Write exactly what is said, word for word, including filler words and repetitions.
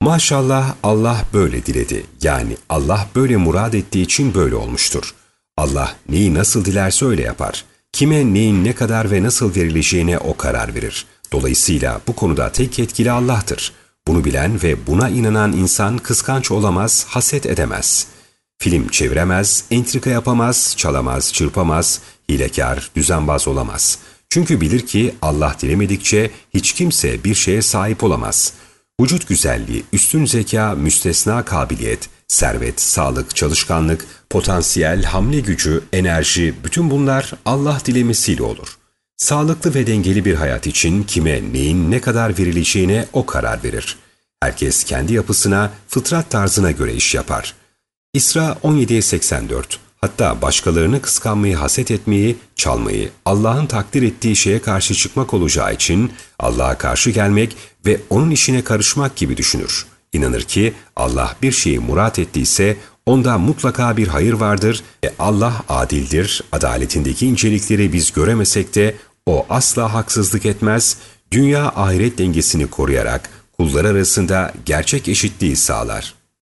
Maşallah Allah böyle diledi. Yani Allah böyle murad ettiği için böyle olmuştur. Allah neyi nasıl dilerse öyle yapar. Kime neyin ne kadar ve nasıl verileceğine o karar verir. Dolayısıyla bu konuda tek yetkili Allah'tır. Bunu bilen ve buna inanan insan kıskanç olamaz, haset edemez. Film çeviremez, entrika yapamaz, çalamaz, çırpamaz, hilekâr, düzenbaz olamaz. Çünkü bilir ki Allah dilemedikçe hiç kimse bir şeye sahip olamaz. Vücut güzelliği, üstün zeka, müstesna kabiliyet, servet, sağlık, çalışkanlık, potansiyel, hamle gücü, enerji, bütün bunlar Allah dilemesiyle olur. Sağlıklı ve dengeli bir hayat için kime neyin ne kadar verileceğine o karar verir. Herkes kendi yapısına, fıtrat tarzına göre iş yapar. İsra on yediye seksen dört. Hatta başkalarını kıskanmayı, haset etmeyi, çalmayı, Allah'ın takdir ettiği şeye karşı çıkmak olacağı için Allah'a karşı gelmek ve onun işine karışmak gibi düşünür. İnanır ki Allah bir şeyi murat ettiyse onda mutlaka bir hayır vardır ve Allah adildir, adaletindeki incelikleri biz göremesek de o asla haksızlık etmez, dünya ahiret dengesini koruyarak kullar arasında gerçek eşitliği sağlar.